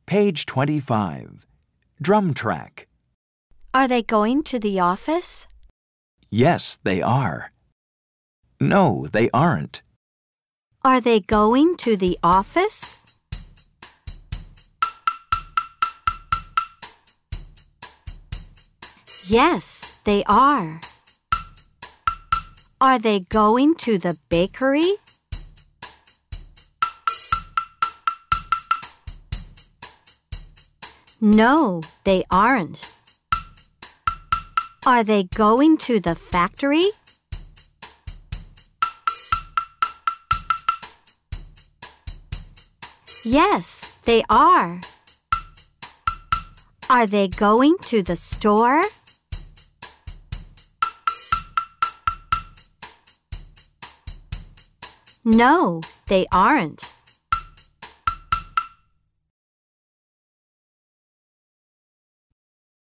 Page 25. Drum track. Are they going to the office? Yes, they are. No, they aren't. Are they going to the office? Yes, they are. Are they going to the bakery? No, they aren't. Are they going to the factory? Yes, they are. Are they going to the store? No, they aren't.